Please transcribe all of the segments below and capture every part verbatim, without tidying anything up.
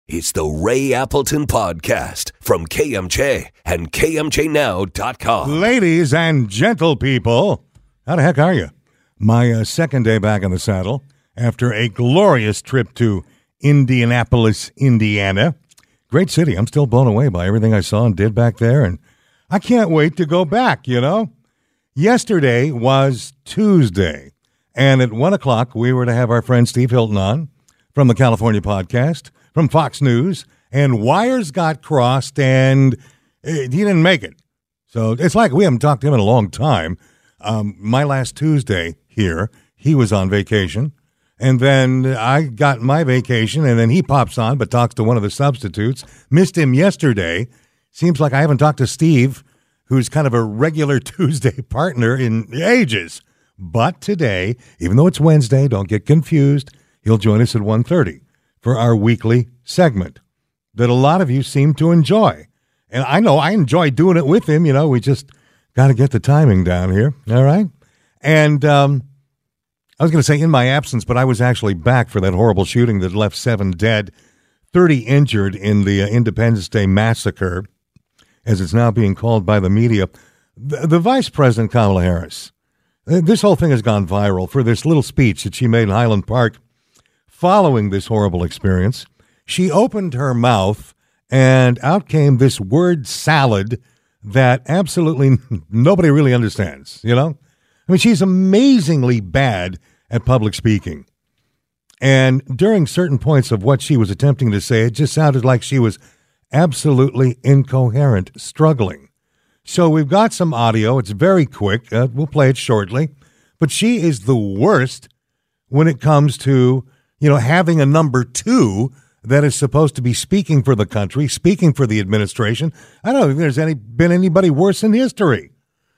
It's the Ray Appleton Podcast from K M J and K M J now dot com. Ladies and gentle people, how the heck are you? My uh, second day back in the saddle after a glorious trip to Indianapolis, Indiana. Great city. I'm still blown away by everything I saw and did back there, and I can't wait to go back, you know? Yesterday was Tuesday, and at one o'clock we were to have our friend Steve Hilton on from the California Podcast, from Fox News, and wires got crossed, and he didn't make it. So it's like we haven't talked to him in a long time. Um, my last Tuesday here, he was on vacation, and then I got my vacation, and then he pops on but talks to one of the substitutes. Missed him yesterday. Seems like I haven't talked to Steve, who's kind of a regular Tuesday partner, in ages. But today, even though it's Wednesday, don't get confused, he'll join us at one thirty. For our weekly segment that a lot of you seem to enjoy. And I know I enjoy doing it with him. You know, we just got to get the timing down here. All right. And um, I was going to say in my absence, but I was actually back for that horrible shooting that left seven dead, thirty injured in the uh, Independence Day massacre, as it's now being called by the media. The, the Vice President, Kamala Harris, this whole thing has gone viral for this little speech that she made in Highland Park following this horrible experience. She opened her mouth, and out came this word salad that absolutely nobody really understands, you know? I mean, she's amazingly bad at public speaking. And during certain points of what she was attempting to say, it just sounded like she was absolutely incoherent, struggling. So we've got some audio. It's very quick. Uh, we'll play it shortly. But she is the worst when it comes to you know, having a number two that is supposed to be speaking for the country, speaking for the administration. I don't think there's any been anybody worse in history.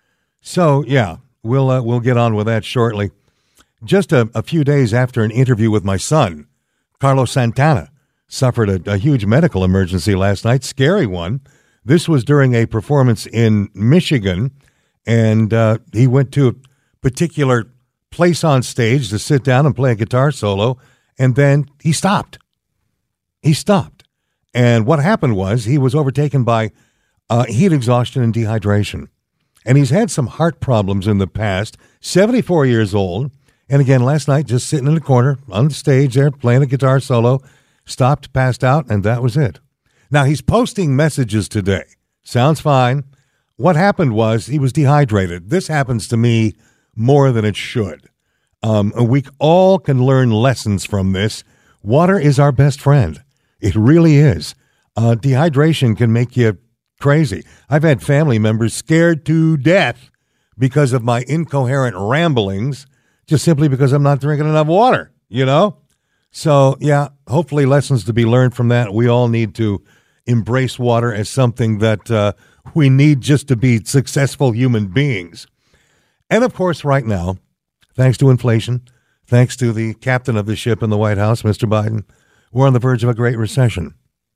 So, yeah, we'll uh, we'll get on with that shortly. Just a, a few days after an interview with my son, Carlos Santana suffered a, a huge medical emergency last night, scary one. This was during a performance in Michigan, and uh, he went to a particular place on stage to sit down and play a guitar solo. And then he stopped. He stopped. And what happened was he was overtaken by uh, heat exhaustion and dehydration. And he's had some heart problems in the past, seventy-four years old. And again, last night, just sitting in the corner on the stage there, playing a guitar solo, stopped, passed out, and that was it. Now, he's posting messages today. Sounds fine. What happened was he was dehydrated. This happens to me more than it should. Um, we all can learn lessons from this. Water is our best friend. It really is. Uh, dehydration can make you crazy. I've had family members scared to death because of my incoherent ramblings, just simply because I'm not drinking enough water, you know? So, yeah, hopefully lessons to be learned from that. We all need to embrace water as something that uh, we need just to be successful human beings. And, of course, right now, thanks to inflation, thanks to the captain of the ship in the White House, Mister Biden, we're on the verge of a great recession.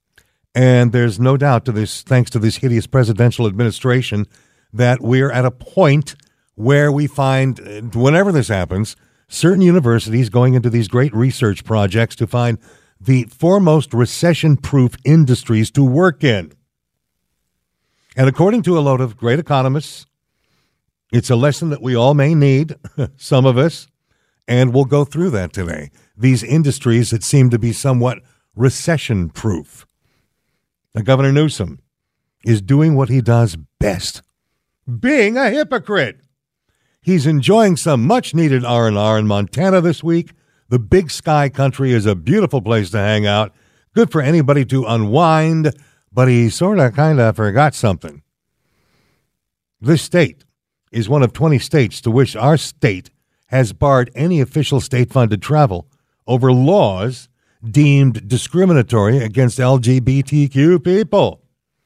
And there's no doubt to this, thanks to this hideous presidential administration, that we're at a point where we find, whenever this happens, certain universities going into these great research projects to find the foremost recession-proof industries to work in. And according to a load of great economists, it's a lesson that we all may need, some of us, and we'll go through that today. These industries that seem to be somewhat recession-proof. Now, Governor Newsom is doing what he does best, being a hypocrite. He's enjoying some much-needed R and R in Montana this week. The Big Sky Country is a beautiful place to hang out. Good for anybody to unwind, but he sort of kind of forgot something. This state is one of twenty states to which our state has barred any official state-funded travel over laws deemed discriminatory against L G B T Q people.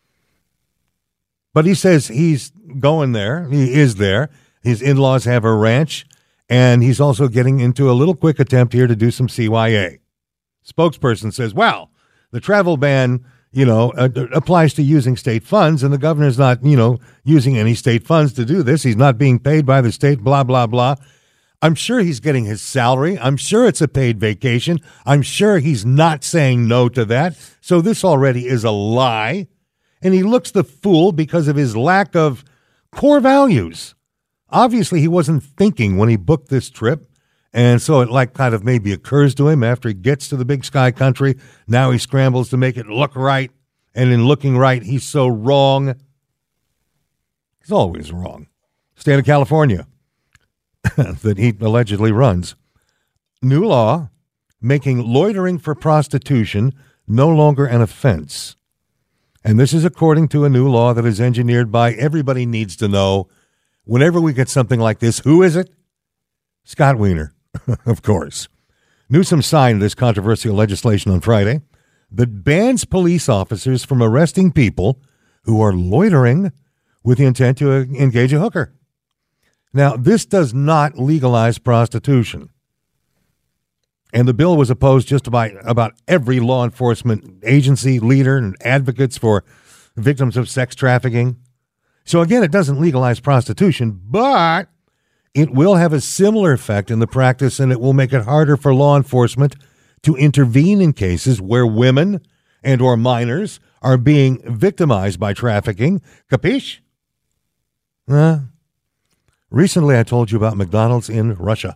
But he says he's going there. He is there. His in-laws have a ranch, and he's also getting into a little quick attempt here to do some C Y A. Spokesperson says, well, the travel ban, you know, uh, applies to using state funds, and the governor's not, you know, using any state funds to do this. He's not being paid by the state, blah, blah, blah. I'm sure he's getting his salary. I'm sure it's a paid vacation. I'm sure he's not saying no to that. So this already is a lie. And he looks the fool because of his lack of core values. Obviously, he wasn't thinking when he booked this trip. And so it like kind of maybe occurs to him after he gets to the big sky country. Now he scrambles to make it look right. And in looking right, he's so wrong. He's always wrong. State of California that he allegedly runs. New law making loitering for prostitution no longer an offense. And this is according to a new law that is engineered by everybody needs to know. Whenever we get something like this, who is it? Scott Wiener, of course. Newsom signed this controversial legislation on Friday that bans police officers from arresting people who are loitering with the intent to engage a hooker. Now, this does not legalize prostitution. And the bill was opposed just by about every law enforcement agency, leader, and advocates for victims of sex trafficking. So again, it doesn't legalize prostitution, but it will have a similar effect in the practice, and it will make it harder for law enforcement to intervene in cases where women and or minors are being victimized by trafficking. Capiche? Uh, recently, I told you about McDonald's in Russia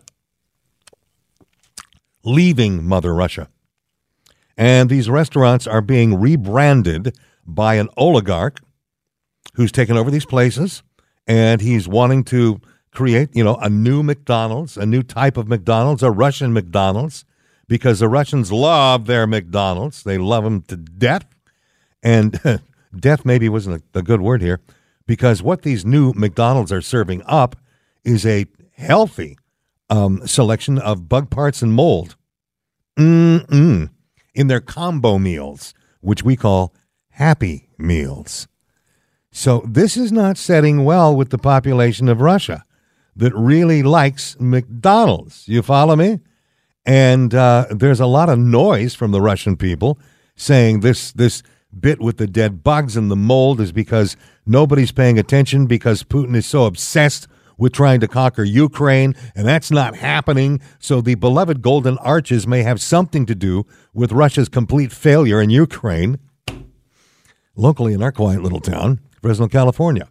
leaving Mother Russia. And these restaurants are being rebranded by an oligarch who's taken over these places, and he's wanting to create, you know, a new McDonald's, a new type of McDonald's, a Russian McDonald's, because the Russians love their McDonald's. They love them to death. And death maybe wasn't a, a good word here, because what these new McDonald's are serving up is a healthy um, selection of bug parts and mold Mm-mm. in their combo meals, which we call Happy Meals. So this is not setting well with the population of Russia that really likes McDonald's. You follow me? And uh, there's a lot of noise from the Russian people saying this this bit with the dead bugs and the mold is because nobody's paying attention because Putin is so obsessed with trying to conquer Ukraine, and that's not happening. So the beloved Golden Arches may have something to do with Russia's complete failure in Ukraine. Locally in our quiet little town, Fresno, California,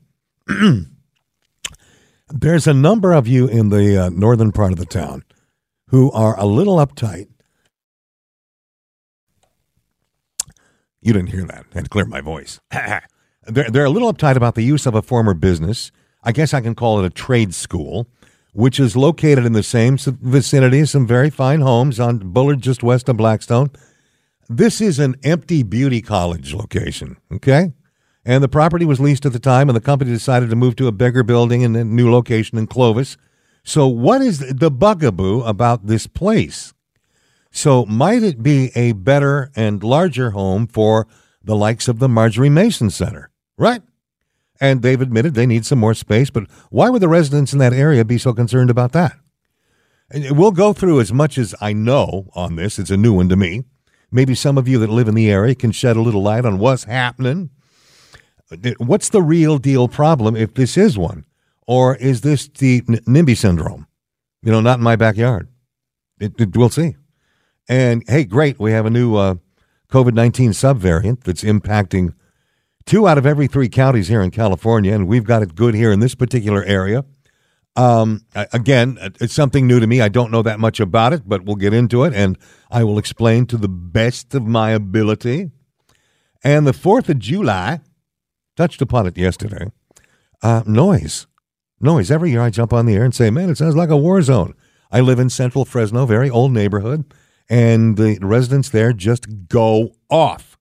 there's a number of you in the uh, northern part of the town who are a little uptight. You didn't hear that. I had to clear my voice. they're, they're a little uptight about the use of a former business. I guess I can call it a trade school, which is located in the same vicinity as some very fine homes on Bullard, just west of Blackstone. This is an empty beauty college location, okay? And the property was leased at the time, and the company decided to move to a bigger building in a new location in Clovis. So what is the bugaboo about this place? So might it be a better and larger home for the likes of the Marjorie Mason Center, right? And they've admitted they need some more space, but why would the residents in that area be so concerned about that? And we'll go through as much as I know on this. It's a new one to me. Maybe some of you that live in the area can shed a little light on what's happening. What's the real deal problem if this is one? Or is this the NIMBY syndrome? You know, not in my backyard. It, it, we'll see. And, hey, great, we have a new uh, COVID nineteen subvariant that's impacting two out of every three counties here in California, and we've got it good here in this particular area. Um, again, it's something new to me. I don't know that much about it, but we'll get into it, and I will explain to the best of my ability. And the fourth of July, touched upon it yesterday, uh, noise. Noise. Every year I jump on the air and say, man, it sounds like a war zone. I live in central Fresno, very old neighborhood, and the residents there just go off.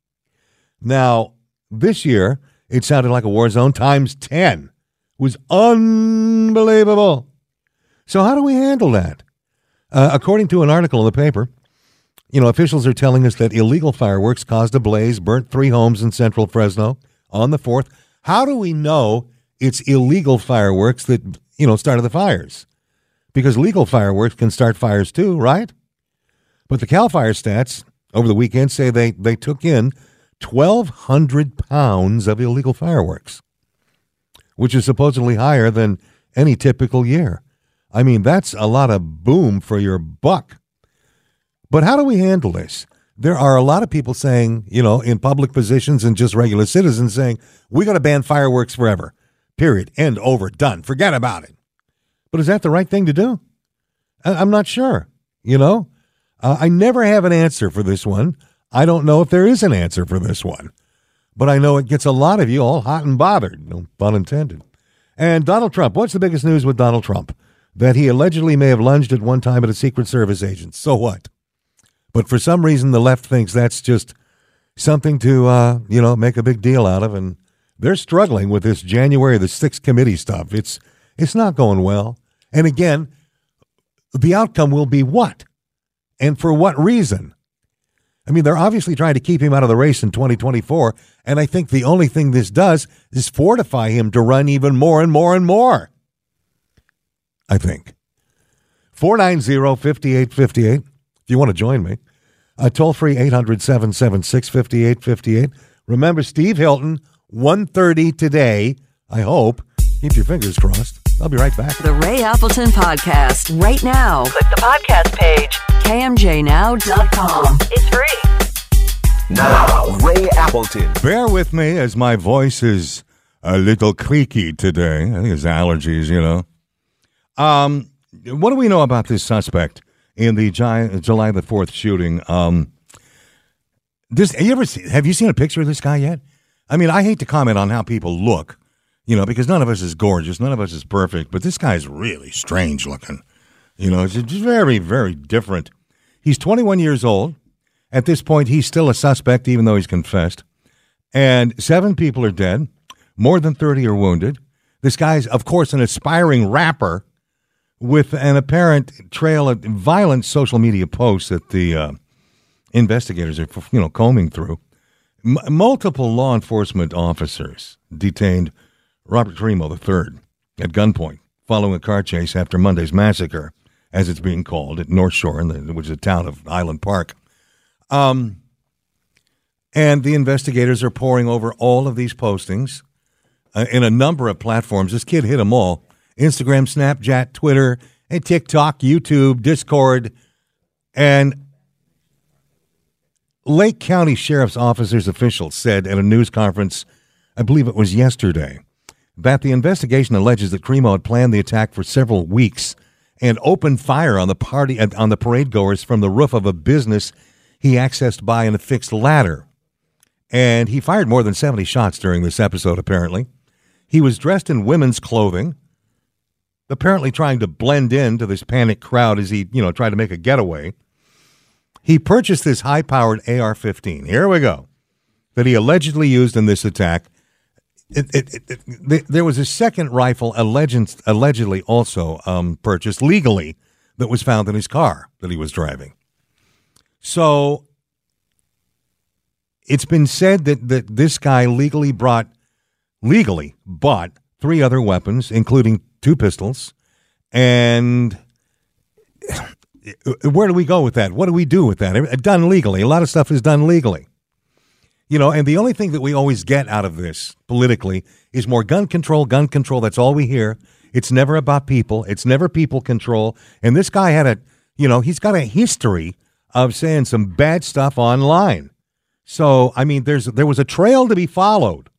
Now, this year, it sounded like a war zone times ten. It was unbelievable. So how do we handle that? Uh, according to an article in the paper, you know, officials are telling us that illegal fireworks caused a blaze, burnt three homes in central Fresno on the fourth. How do we know it's illegal fireworks that, you know, started the fires? Because legal fireworks can start fires too, right? But the CAL FIRE stats over the weekend say they, they took in twelve hundred pounds of illegal fireworks, which is supposedly higher than any typical year. I mean, that's a lot of boom for your buck. But how do we handle this? There are a lot of people saying, you know, in public positions and just regular citizens saying, we got to ban fireworks forever. Period. End. Over. Done. Forget about it. But is that the right thing to do? I- I'm not sure. You know, uh, I never have an answer for this one. I don't know if there is an answer for this one. But I know it gets a lot of you all hot and bothered. No pun intended. And Donald Trump. What's the biggest news with Donald Trump? That he allegedly may have lunged at one time at a Secret Service agent. So what? But for some reason, the left thinks that's just something to, uh, you know, make a big deal out of. And they're struggling with this January the sixth committee stuff. It's it's not going well. And again, the outcome will be what? And for what reason? I mean, they're obviously trying to keep him out of the race in twenty twenty-four. And I think the only thing this does is fortify him to run even more and more and more. I think. four nine zero, five eight five eight. If you want to join me, uh, toll free eight hundred, seven seven six, five eight five eight. Remember, Steve Hilton, one thirty today, I hope. Keep your fingers crossed. I'll be right back. The Ray Appleton Podcast, right now. Click the podcast page, K M J now dot com. It's free. Now, Ray Appleton. Bear with me as my voice is a little creaky today. I think it's allergies, you know. Um, what do we know about this suspect in the July the fourth shooting? Um, this, have you ever see, have you seen a picture of this guy yet? I mean, I hate to comment on how people look, you know, because none of us is gorgeous, none of us is perfect, but this guy's really strange looking. You know, it's just very, very different. He's twenty-one years old. At this point, he's still a suspect, even though he's confessed. And seven people are dead. More than thirty are wounded. This guy's, of course, an aspiring rapper with an apparent trail of violent social media posts that the uh, investigators are, you know, combing through. M- multiple law enforcement officers detained Robert Crimo the third at gunpoint following a car chase after Monday's massacre, as it's being called, at North Shore, in the, which is a town of Island Park. Um, and the investigators are poring over all of these postings uh, in a number of platforms. This kid hit them all. Instagram, Snapchat, Twitter, and TikTok, YouTube, Discord, and Lake County Sheriff's Office's officials said at a news conference, I believe it was yesterday, that the investigation alleges that Crimo had planned the attack for several weeks and opened fire on the party on the parade goers from the roof of a business he accessed by an affixed ladder. And he fired more than seventy shots during this episode, apparently. He was dressed in women's clothing, apparently trying to blend into this panicked crowd as he, you know, tried to make a getaway. He purchased this high-powered A R fifteen. Here we go. That he allegedly used in this attack. It, it, it, it, there was a second rifle alleged, allegedly also um, purchased legally that was found in his car that he was driving. So it's been said that, that this guy legally brought, legally bought three other weapons, including two pistols. And where do we go with that? What do we do with that? Done legally. A lot of stuff is done legally. You know, and the only thing that we always get out of this politically is more gun control, gun control. That's all we hear. It's never about people. It's never people control. And this guy had a, you know, he's got a history of saying some bad stuff online. So, I mean, there's there was a trail to be followed.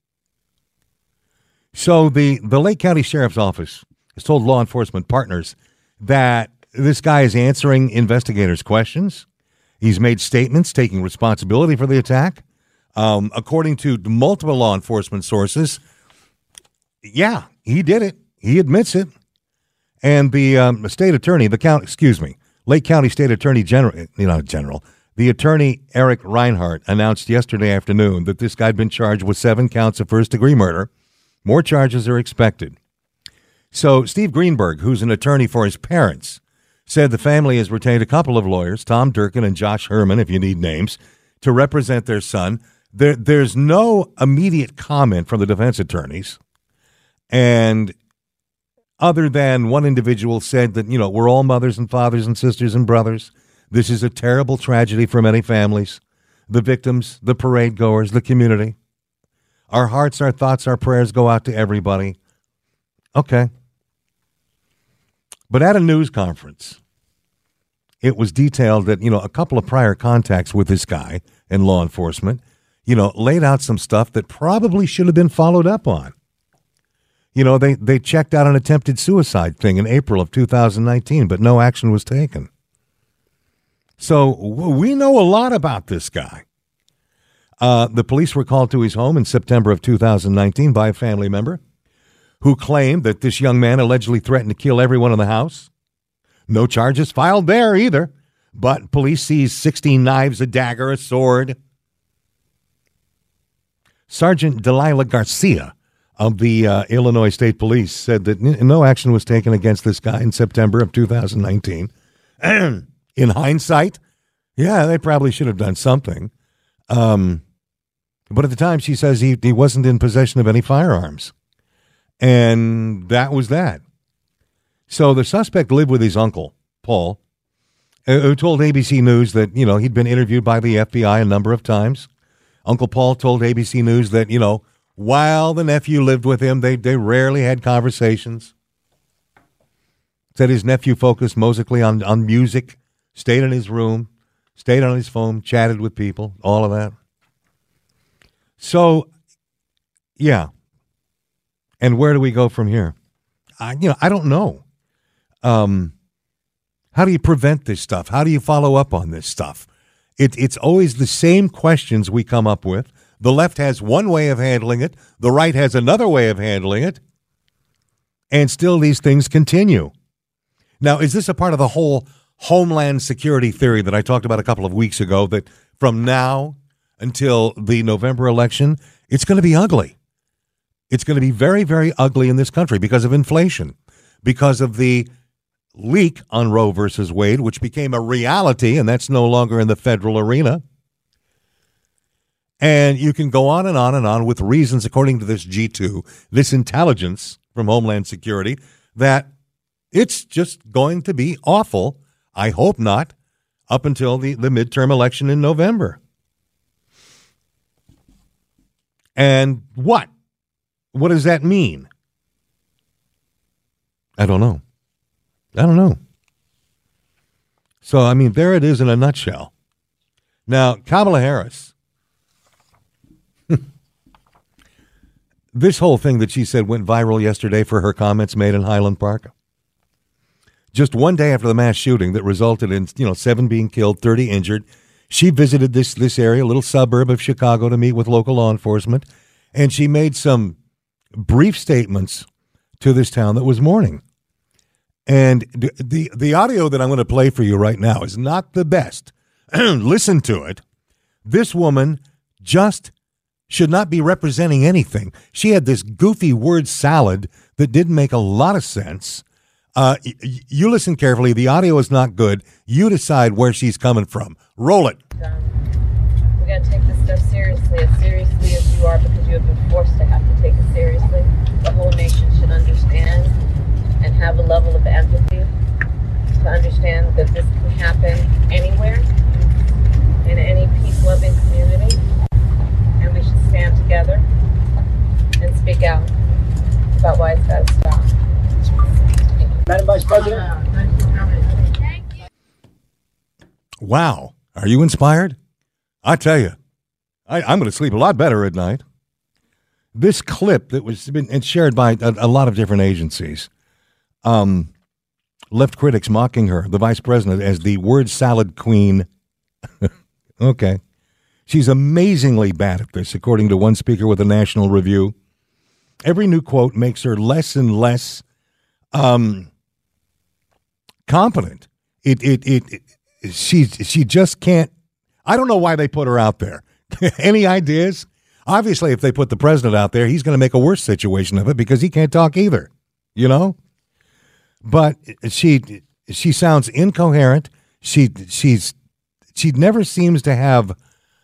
So the, the Lake County Sheriff's Office has told law enforcement partners that this guy is answering investigators' questions. He's made statements taking responsibility for the attack. Um, according to multiple law enforcement sources, yeah, he did it. He admits it. And the um, state attorney, the county, excuse me, Lake County State Attorney General, you know, General, the attorney Eric Reinhart announced yesterday afternoon that this guy had been charged with seven counts of first-degree murder. More charges are expected. So Steve Greenberg, who's an attorney for his parents, said the family has retained a couple of lawyers, Tom Durkin and Josh Herman, if you need names, to represent their son. There, there's no immediate comment from the defense attorneys. And other than one individual said that, you know, we're all mothers and fathers and sisters and brothers. This is a terrible tragedy for many families, the victims, the parade goers, the community. Our hearts, our thoughts, our prayers go out to everybody. Okay. But at a news conference, it was detailed that, you know, a couple of prior contacts with this guy and law enforcement, you know, laid out some stuff that probably should have been followed up on. You know, they, they checked out an attempted suicide thing in April of two thousand nineteen, but no action was taken. So we know a lot about this guy. Uh, the police were called to his home in September of two thousand nineteen by a family member who claimed that this young man allegedly threatened to kill everyone in the house. No charges filed there either, but police seized sixteen knives, a dagger, a sword. Sergeant Delilah Garcia of the uh, Illinois State Police said that n- no action was taken against this guy in September of two thousand nineteen. In hindsight, yeah, they probably should have done something. Um, but at the time, she says he, he wasn't in possession of any firearms. And that was that. So the suspect lived with his uncle, Paul, who told A B C News that, you know, he'd been interviewed by the F B I a number of times. Uncle Paul told A B C News that, you know, while the nephew lived with him, they, they rarely had conversations. Said his nephew focused mostly on, on music, stayed in his room, stayed on his phone, chatted with people, all of that. So, yeah. And where do we go from here? I, you know, I don't know. Um, how do you prevent this stuff? How do you follow up on this stuff? It, it's always the same questions we come up with. The left has one way of handling it. The right has another way of handling it. And still these things continue. Now, is this a part of the whole Homeland Security theory that I talked about a couple of weeks ago, that from now until the November election, it's going to be ugly? It's going to be very, very ugly in this country because of inflation, because of the leak on Roe versus Wade, which became a reality, and that's no longer in the federal arena. And you can go on and on and on with reasons, according to this G two, this intelligence from Homeland Security, that it's just going to be awful. I hope not, up until the, the midterm election in November. And what? What does that mean? I don't know. I don't know. So, I mean, there it is in a nutshell. Now, Kamala Harris, this whole thing that she said went viral yesterday for her comments made in Highland Park. Just one day after the mass shooting that resulted in, you know, seven being killed, thirty injured, she visited this, this area, a little suburb of Chicago, to meet with local law enforcement, and she made some brief statements to this town that was mourning. And the, the, the audio that I'm going to play for you right now is not the best. Listen to it. This woman just should not be representing anything. She had this goofy word salad that didn't make a lot of sense. Uh, y- you listen carefully. The audio is not good. You decide where she's coming from. Roll it. Um, we got to take this stuff seriously, as seriously as you are, because you have been forced to have to take it seriously. The whole nation should understand and have a level of empathy to understand that this can happen anywhere, in any peace-loving community, and we should stand together and speak out about why it's got to stop. Madam Vice President. Wow. Are you inspired? I tell you, I, I'm going to sleep a lot better at night. This clip that was been and shared by a, a lot of different agencies, um, left critics mocking her, the vice president, as the word salad queen. Okay. She's amazingly bad at this, according to one speaker with a National Review. Every new quote makes her less and less um, competent. It, it, it, it, she, she just can't. I don't know why they put her out there. Any ideas? Obviously, if they put the president out there, he's going to make a worse situation of it because he can't talk either, you know? But she she sounds incoherent. She she's she never seems to have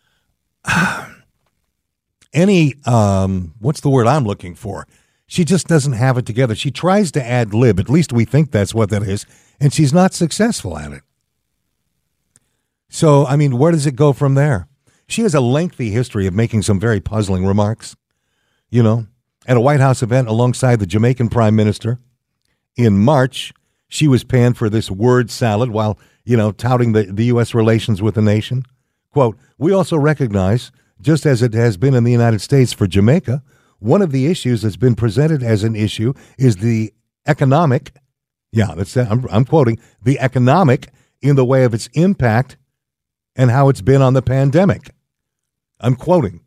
any um what's the word I'm looking for? She just doesn't have it together. She tries to ad lib. At least we think that's what that is, and she's not successful at it. So, I mean, where does it go from there? She has a lengthy history of making some very puzzling remarks, you know, at a White House event alongside the Jamaican Prime Minister. In March, she was panned for this word salad while, you know, touting the, the U S relations with the nation. Quote, we also recognize, just as it has been in the United States for Jamaica, one of the issues that's been presented as an issue is the economic, yeah, that's I'm, I'm quoting, the economic in the way of its impact and how it's been on the pandemic. I'm quoting.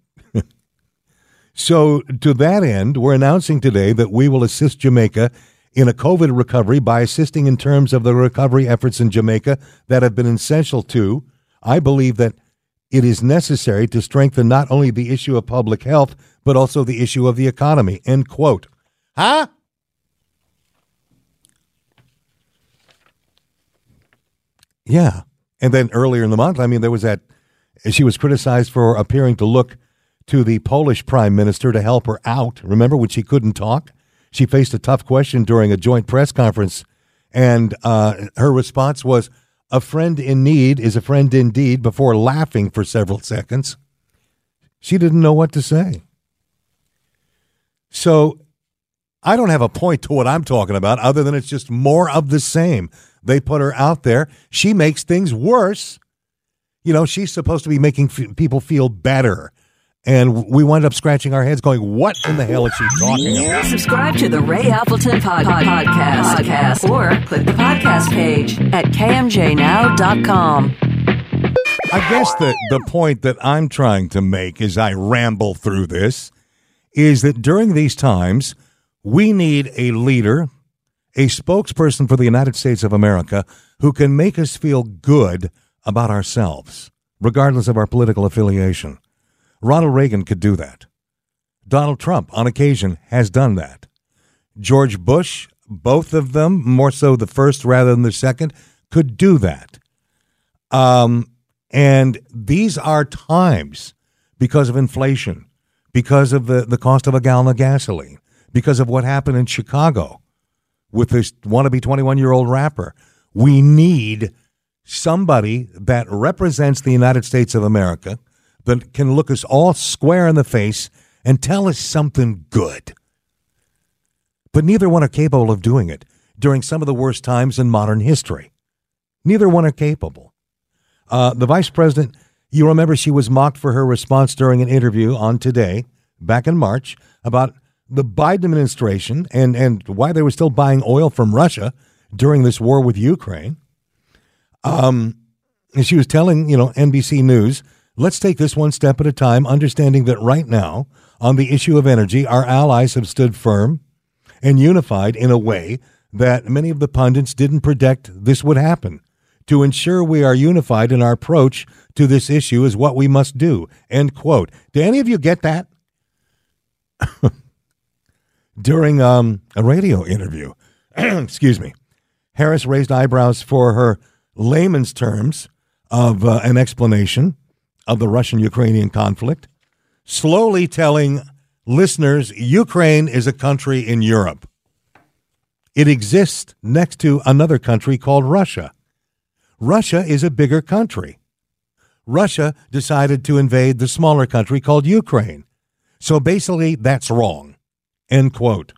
So to that end, we're announcing today that we will assist Jamaica in a COVID recovery by assisting in terms of the recovery efforts in Jamaica that have been essential to, I believe that it is necessary to strengthen not only the issue of public health, but also the issue of the economy, end quote. Huh? Yeah. And then earlier in the month, I mean, there was that, she was criticized for appearing to look to the Polish prime minister to help her out. Remember when she couldn't talk? She faced a tough question during a joint press conference, and uh, her response was, a friend in need is a friend indeed, before laughing for several seconds. She didn't know what to say. So I don't have a point to what I'm talking about other than it's just more of the same. They put her out there. She makes things worse. You know, she's supposed to be making f- people feel better. And we wind up scratching our heads going, what in the hell is she talking about? Subscribe to the Ray Appleton pod- pod- podcast, podcast or click the podcast page at K M J now dot com. I guess the, the point that I'm trying to make as I ramble through this is that during these times, we need a leader, a spokesperson for the United States of America who can make us feel good about ourselves, regardless of our political affiliation. Ronald Reagan could do that. Donald Trump, on occasion, has done that. George Bush, both of them, more so the first rather than the second, could do that. Um, and these are times because of inflation, because of the, the cost of a gallon of gasoline, because of what happened in Chicago with this wannabe twenty-one-year-old rapper. We need somebody that represents the United States of America that can look us all square in the face and tell us something good. But neither one are capable of doing it during some of the worst times in modern history. Neither one are capable. Uh, the vice president, you remember she was mocked for her response during an interview on Today, back in March, about the Biden administration and, and why they were still buying oil from Russia during this war with Ukraine. Um, and she was telling, you know, N B C News, let's take this one step at a time, understanding that right now, on the issue of energy, our allies have stood firm and unified in a way that many of the pundits didn't predict this would happen. To ensure we are unified in our approach to this issue is what we must do, end quote. Do any of you get that? During um, a radio interview, excuse me, Harris raised eyebrows for her layman's terms of uh, an explanation of the Russian-Ukrainian conflict, slowly telling listeners Ukraine is a country in Europe. It exists next to another country called Russia. Russia is a bigger country. Russia decided to invade the smaller country called Ukraine. So basically, that's wrong. End quote.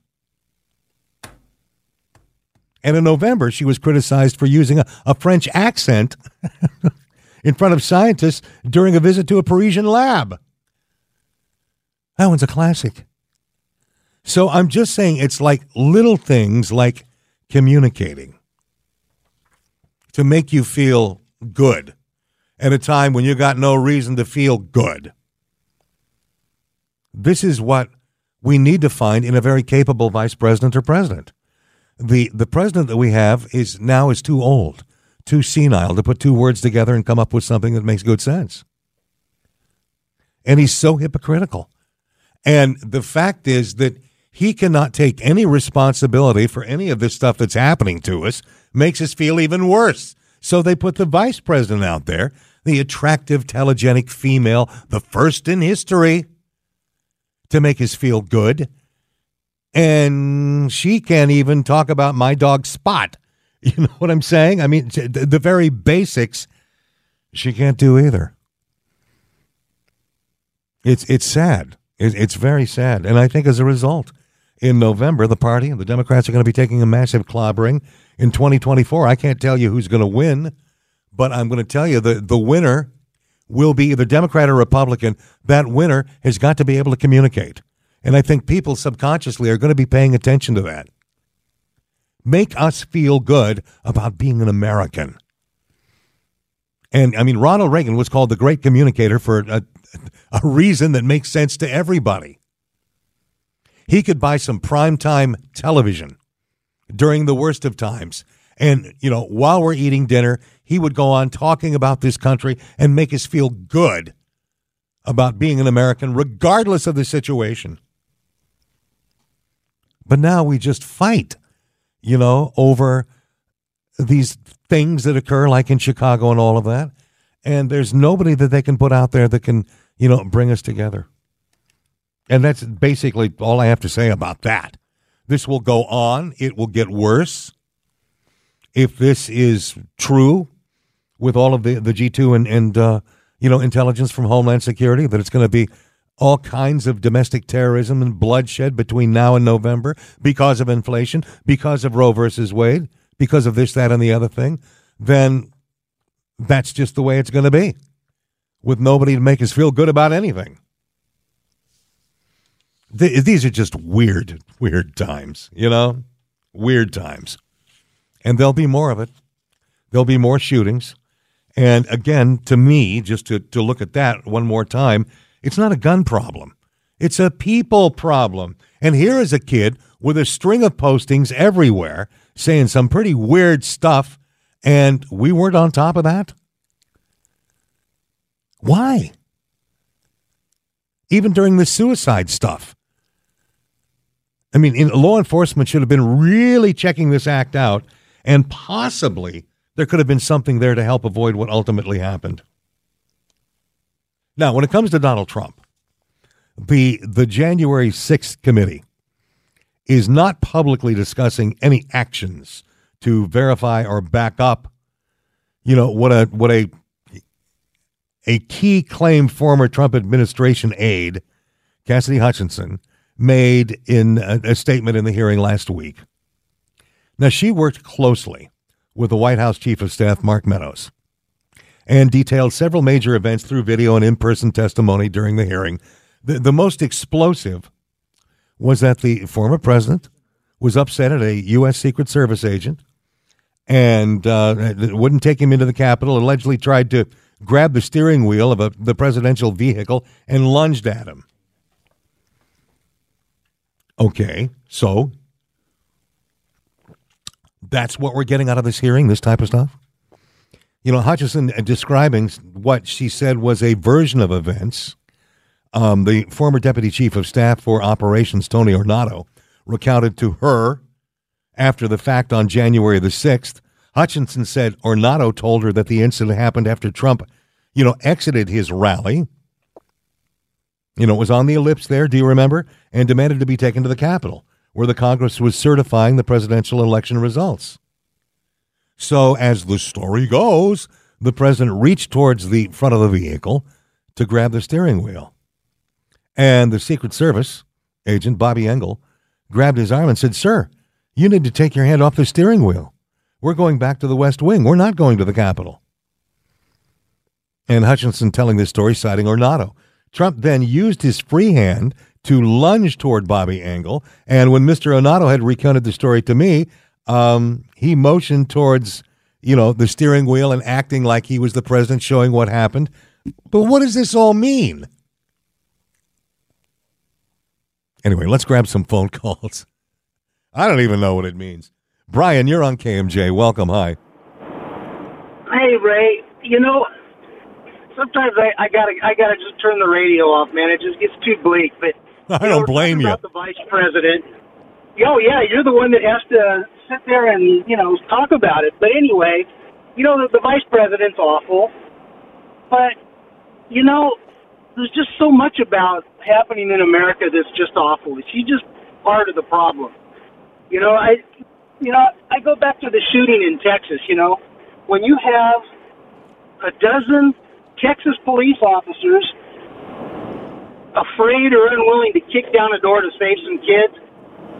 And in November, she was criticized for using a, a French accent in front of scientists during a visit to a Parisian lab. That one's a classic. So I'm just saying it's like little things like communicating to make you feel good at a time when you got no reason to feel good. This is what we need to find in a very capable vice president or president. The the president that we have is now is too old, too senile to put two words together and come up with something that makes good sense. And he's so hypocritical. And the fact is that he cannot take any responsibility for any of this stuff that's happening to us, makes us feel even worse. So they put the vice president out there, the attractive, telegenic female, the first in history, to make us feel good. And she can't even talk about my dog Spot. You know what I'm saying? I mean, the very basics, she can't do either. It's it's sad. It's very sad. And I think as a result, in November, the party, the Democrats are going to be taking a massive clobbering in twenty twenty-four. I can't tell you who's going to win, but I'm going to tell you the, the winner will be either Democrat or Republican. That winner has got to be able to communicate. And I think people subconsciously are going to be paying attention to that. Make us feel good about being an American. And, I mean, Ronald Reagan was called the great communicator for a, a reason that makes sense to everybody. He could buy some primetime television during the worst of times. And, you know, while we're eating dinner, he would go on talking about this country and make us feel good about being an American, regardless of the situation. But now we just fight, you know, over these things that occur, like in Chicago and all of that. And there's nobody that they can put out there that can, you know, bring us together. And that's basically all I have to say about that. This will go on. It will get worse. If this is true with all of the, the G two and, and uh, you know, intelligence from Homeland Security, that it's going to be all kinds of domestic terrorism and bloodshed between now and November because of inflation, because of Roe versus Wade, because of this, that, and the other thing, then that's just the way it's going to be, with nobody to make us feel good about anything. Th- these are just weird, weird times, you know, weird times. And there'll be more of it. There'll be more shootings. And again, to me, just to, to look at that one more time, it's not a gun problem. It's a people problem. And here is a kid with a string of postings everywhere saying some pretty weird stuff, and we weren't on top of that? Why? Even during the suicide stuff. I mean, in, law enforcement should have been really checking this act out, and possibly there could have been something there to help avoid what ultimately happened. Now, when it comes to Donald Trump, the the January sixth committee is not publicly discussing any actions to verify or back up, you know, what a what a a key claimed former Trump administration aide, Cassidy Hutchinson, made in a, a statement in the hearing last week. Now, she worked closely with the White House Chief of Staff, Mark Meadows, and detailed several major events through video and in-person testimony during the hearing. The, the most explosive was that the former president was upset at a U S. Secret Service agent and uh, wouldn't take him into the Capitol, allegedly tried to grab the steering wheel of a, the presidential vehicle and lunged at him. Okay, so that's what we're getting out of this hearing, this type of stuff? You know, Hutchinson describing what she said was a version of events. Um, the former deputy chief of staff for operations, Tony Ornato, recounted to her after the fact on January the sixth. Hutchinson said Ornato told her that the incident happened after Trump, you know, exited his rally. You know, it was on the ellipse there, do you remember? And demanded to be taken to the Capitol, where the Congress was certifying the presidential election results. So, as the story goes, the president reached towards the front of the vehicle to grab the steering wheel. And the Secret Service agent, Bobby Engel, grabbed his arm and said, "Sir, you need to take your hand off the steering wheel. We're going back to the West Wing. We're not going to the Capitol." And Hutchinson telling this story, citing Ornato. Trump then used his free hand to lunge toward Bobby Engel, and when Mister Ornato had recounted the story to me, um, he motioned towards, you know, the steering wheel and acting like he was the president, showing what happened. But what does this all mean? Anyway, let's grab some phone calls. I don't even know what it means. Brian, you're on K M J. Welcome. Hi. Hey, Ray. You know, sometimes I, I gotta I gotta just turn the radio off, man. It just gets too bleak. But I don't know, blame you. About the vice president. Oh yeah, you're the one that has to sit there and you know talk about it. But anyway, you know the, the vice president's awful. But you know, there's just so much about happening in America that's just awful. She's just part of the problem. You know, I, you know, I go back to the shooting in Texas. You know, when you have a dozen Texas police officers afraid or unwilling to kick down a door to save some kids,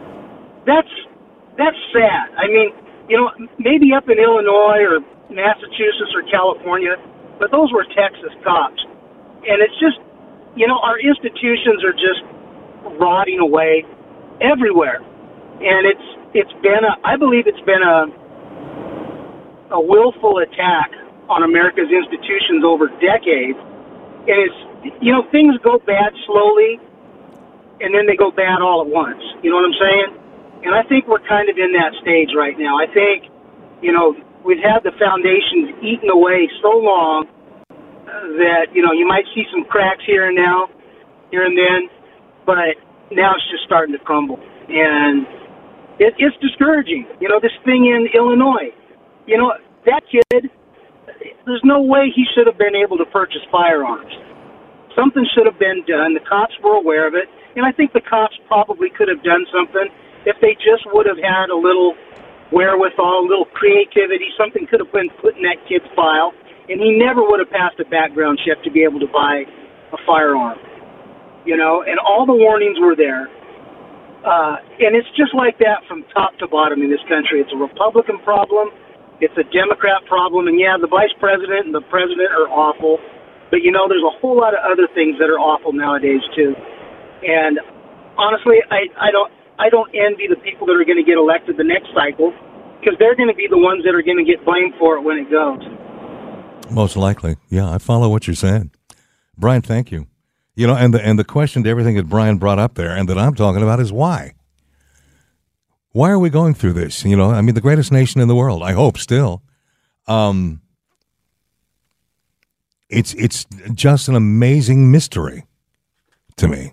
that's that's sad. I mean, you know, maybe up in Illinois or Massachusetts or California, but those were Texas cops. And it's just, you know, our institutions are just rotting away everywhere. And it's it's been a, I believe it's been a a willful attack on America's institutions over decades. And it's, you know, things go bad slowly, and then they go bad all at once. You know what I'm saying? And I think we're kind of in that stage right now. I think, you know, we've had the foundations eaten away so long that, you know, you might see some cracks here and now, here and then, but now it's just starting to crumble. And it, it's discouraging. You know, this thing in Illinois, you know, that kid, there's no way he should have been able to purchase firearms. Something should have been done. The cops were aware of it, and I think the cops probably could have done something if they just would have had a little wherewithal, a little creativity. Something could have been put in that kid's file, and he never would have passed a background check to be able to buy a firearm. You know, and all the warnings were there. Uh, and it's just like that from top to bottom in this country. It's a Republican problem. It's a Democrat problem. And, yeah, the vice president and the president are awful. But, you know, there's a whole lot of other things that are awful nowadays, too. And, honestly, I, I don't I don't envy the people that are going to get elected the next cycle, because they're going to be the ones that are going to get blamed for it when it goes. Most likely. Yeah, I follow what you're saying. Brian, thank you. You know, and the and the question to everything that Brian brought up there and that I'm talking about is why? Why are we going through this? You know, I mean, the greatest nation in the world, I hope still. Um, it's it's just an amazing mystery to me.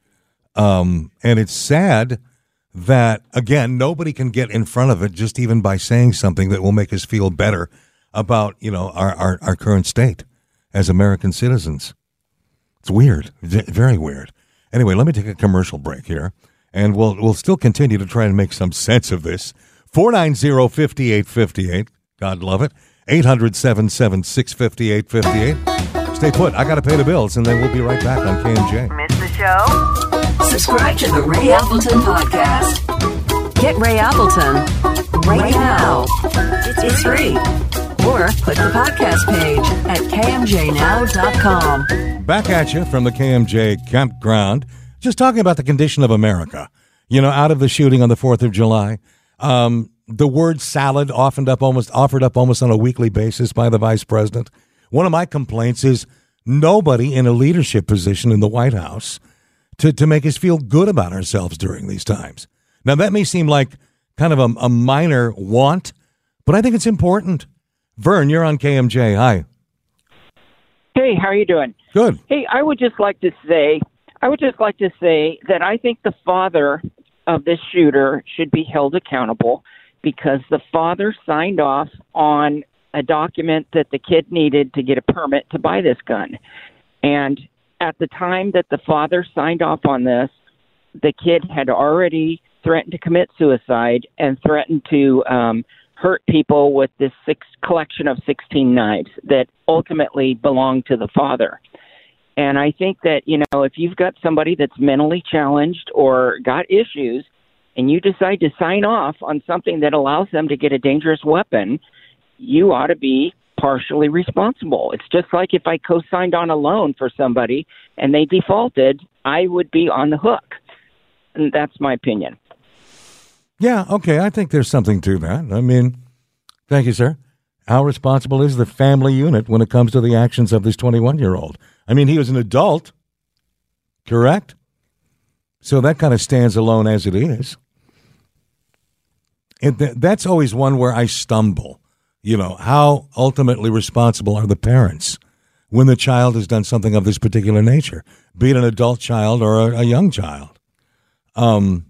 Um, and it's sad that, again, nobody can get in front of it just even by saying something that will make us feel better about, you know, our, our, our current state as American citizens. It's weird, very weird. Anyway, let me take a commercial break here, and we'll we'll still continue to try and make some sense of this. four nine zero, five eight five eight, God love it, eight hundred, seven seven six, five eight five eight. Stay put, I got to pay the bills, and then we'll be right back on K M J. Miss the show? Subscribe to the Ray Appleton Podcast. Get Ray Appleton right now. It's free. Or click the podcast page at K M J now dot com. Back at you from the K M J campground, just talking about the condition of America. You know, out of the shooting on the fourth of July, um, the word salad offered up almost offered up almost on a weekly basis by the vice president. One of my complaints is nobody in a leadership position in the White House to, to make us feel good about ourselves during these times. Now, that may seem like kind of a, a minor want, but I think it's important. Vern, you're on K M J. Hi. Hey, how are you doing? Good. Hey, I would just like to say, I would just like to say that I think the father of this shooter should be held accountable because the father signed off on a document that the kid needed to get a permit to buy this gun. And at the time that the father signed off on this, the kid had already threatened to commit suicide and threatened to um, hurt people with this six collection of sixteen knives that ultimately belonged to the father. And I think that, you know, if you've got somebody that's mentally challenged or got issues and you decide to sign off on something that allows them to get a dangerous weapon, you ought to be partially responsible. It's just like if I co-signed on a loan for somebody and they defaulted, I would be on the hook. And that's my opinion. Yeah, okay, I think there's something to that. I mean, thank you, sir. How responsible is the family unit when it comes to the actions of this twenty-one-year-old? I mean, he was an adult, correct? So that kind of stands alone as it is. And th- that's always one where I stumble. You know, how ultimately responsible are the parents when the child has done something of this particular nature, be it an adult child or a, a young child? Um,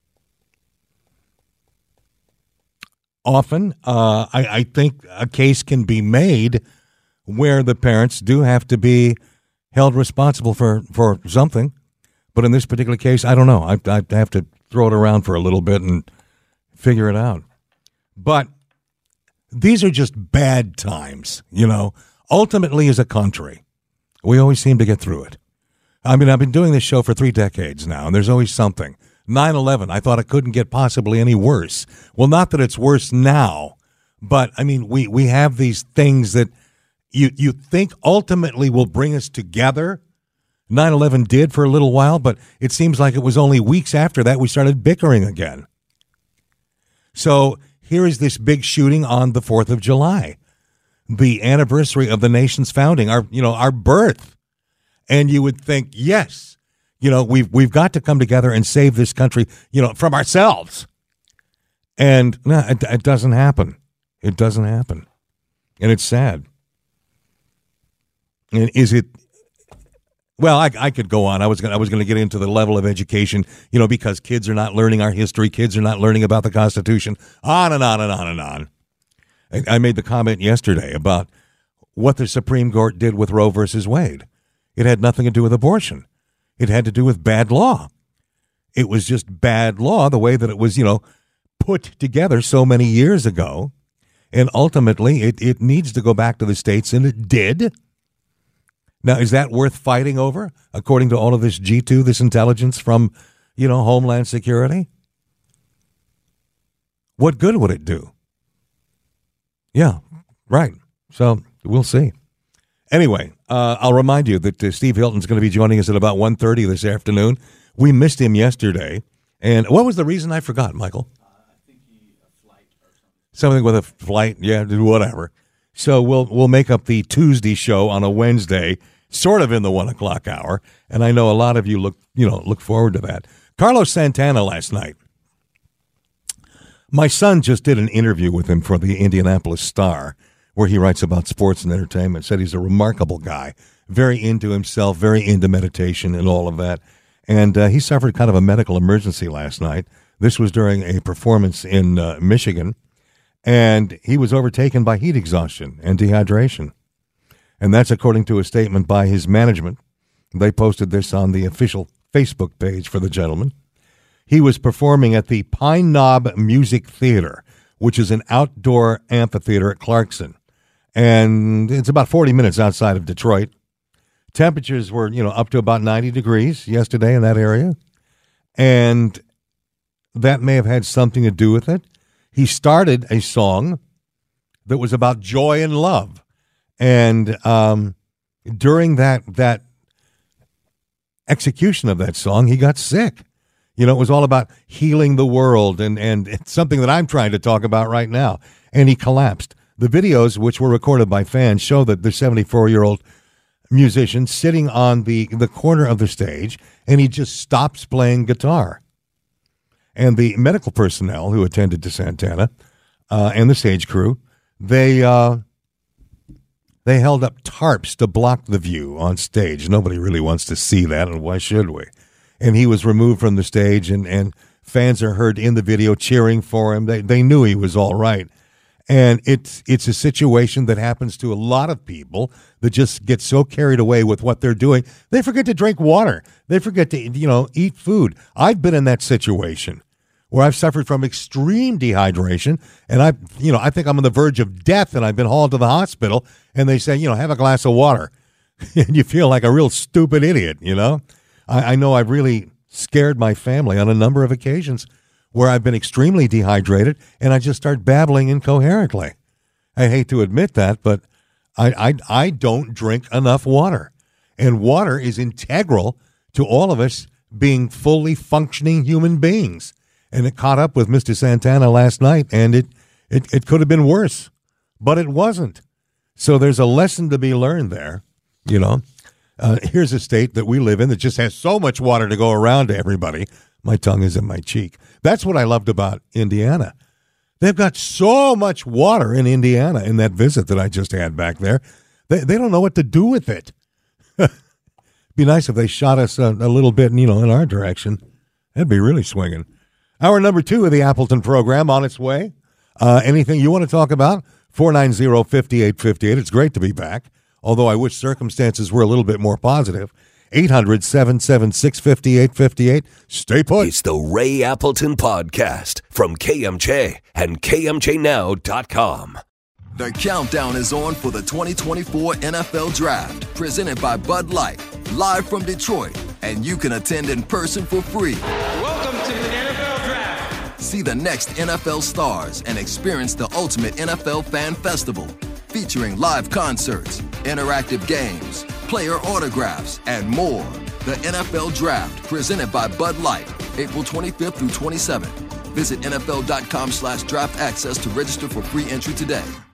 often, uh, I, I think a case can be made where the parents do have to be held responsible for, for something. But in this particular case, I don't know. I, I have to throw it around for a little bit and figure it out. But these are just bad times, you know. Ultimately, as a country, we always seem to get through it. I mean, I've been doing this show for three decades now, and there's always something. nine eleven, I thought it couldn't get possibly any worse. Well, not that it's worse now, but, I mean, we, we have these things that you, you think ultimately will bring us together. nine eleven did for a little while, but it seems like it was only weeks after that we started bickering again. So here is this big shooting on the fourth of July, the anniversary of the nation's founding, our, you know, our birth. And you would think, yes, you know, we've, we've got to come together and save this country, you know, from ourselves. And no, it, it doesn't happen. It doesn't happen. And it's sad. And is it, well, I, I could go on. I was going I was going to get into the level of education, you know, because kids are not learning our history. Kids are not learning about the Constitution. On and on and on and on. I, I made the comment yesterday about what the Supreme Court did with Roe versus Wade. It had nothing to do with abortion. It had to do with bad law. It was just bad law, the way that it was, you know, put together so many years ago. And ultimately, it, it needs to go back to the states, and it did. Now, is that worth fighting over, according to all of this G two, this intelligence from, you know, Homeland Security? What good would it do? Yeah, right. So we'll see. Anyway, uh, I'll remind you that uh, Steve Hilton's going to be joining us at about one thirty this afternoon. We missed him yesterday. And what was the reason? I forgot, Michael. Uh, I think he a flight or something. Something with a flight, yeah, whatever. So we'll we'll make up the Tuesday show on a Wednesday, sort of in the one o'clock hour, and I know a lot of you look you know look forward to that. Carlos Santana last night. My son just did an interview with him for the Indianapolis Star, where he writes about sports and entertainment. Said he's a remarkable guy, very into himself, very into meditation and all of that. And uh, he suffered kind of a medical emergency last night. This was during a performance in uh, Michigan. And he was overtaken by heat exhaustion and dehydration. And that's according to a statement by his management. They posted this on the official Facebook page for the gentleman. He was performing at the Pine Knob Music Theater, which is an outdoor amphitheater at Clarkson. And it's about forty minutes outside of Detroit. Temperatures were, you know, up to about ninety degrees yesterday in that area. And that may have had something to do with it. He started a song that was about joy and love. And um, during that that execution of that song, he got sick. You know, it was all about healing the world, and, and it's something that I'm trying to talk about right now. And he collapsed. The videos, which were recorded by fans, show that the seventy-four-year-old musician sitting on the, the corner of the stage, and he just stops playing guitar. And the medical personnel who attended to Santana uh, and the stage crew, they uh, they held up tarps to block the view on stage. Nobody really wants to see that, and why should we? And he was removed from the stage, and, and fans are heard in the video cheering for him. They they knew he was all right. And it's it's a situation that happens to a lot of people that just get so carried away with what they're doing, they forget to drink water. They forget to, you know, eat food. I've been in that situation where I've suffered from extreme dehydration, and I, you know, I think I'm on the verge of death, and I've been hauled to the hospital, and they say, you know, have a glass of water, and you feel like a real stupid idiot, you know. I, I know I've really scared my family on a number of occasions where I've been extremely dehydrated, and I just start babbling incoherently. I hate to admit that, but I, I, I don't drink enough water, and water is integral to all of us being fully functioning human beings. And it caught up with Mister Santana last night, and it, it, it could have been worse, but it wasn't. So there's a lesson to be learned there, you know. Uh, here's a state that we live in that just has so much water to go around to everybody. My tongue is in my cheek. That's what I loved about Indiana. They've got so much water in Indiana in that visit that I just had back there. They they don't know what to do with it. Be nice if they shot us a, a little bit, you know, in our direction. That'd be really swinging. Hour number two of the Appleton program on its way. Uh, anything you want to talk about? four nine zero, five eight five eight. It's great to be back, although I wish circumstances were a little bit more positive. eight hundred, seven seven six, five eight five eight. Stay put. It's the Ray Appleton Podcast from K M J and K M J now dot com. The countdown is on for the twenty twenty-four N F L Draft, presented by Bud Light, live from Detroit, and you can attend in person for free. Welcome to the See the next N F L stars and experience the ultimate N F L fan festival featuring live concerts, interactive games, player autographs, and more. The N F L Draft, presented by Bud Light, April twenty-fifth through twenty-seventh. Visit N F L dot com slash draft access to register for free entry today.